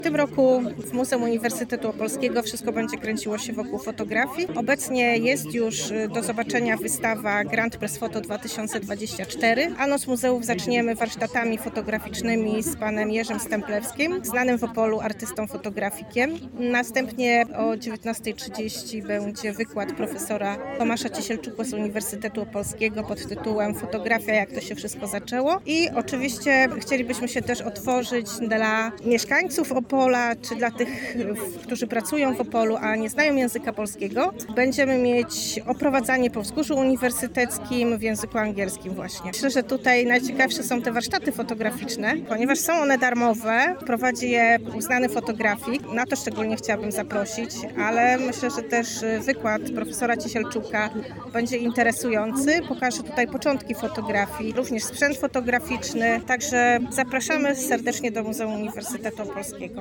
W tym roku w Muzeum Uniwersytetu Opolskiego wszystko będzie kręciło się wokół fotografii. Obecnie jest już do zobaczenia wystawa Grand Press Photo 2024, a noc muzeów zaczniemy warsztatami fotograficznymi z panem Jerzym Stemplewskim, znanym w Opolu artystą fotografikiem. Następnie o 19:30 będzie wykład profesora Tomasza Ciesielczuka z Uniwersytetu Opolskiego pod tytułem Fotografia, jak to się wszystko zaczęło. I oczywiście chcielibyśmy się też otworzyć dla mieszkańców Opola, czy dla tych, którzy pracują w Opolu, a nie znają języka polskiego. Będziemy mieć oprowadzanie po wzgórzu uniwersyteckim w języku angielskim właśnie. Myślę, że tutaj najciekawsze są te warsztaty fotograficzne, ponieważ są one darmowe. Prowadzi je uznany fotografik. Na to szczególnie chciałabym zaprosić, ale myślę, że też wykład profesora Ciesielczuka będzie interesujący. Pokaże tutaj początki fotografii, również sprzęt fotograficzny. Także zapraszamy serdecznie do Muzeum Uniwersytetu Opolskiego.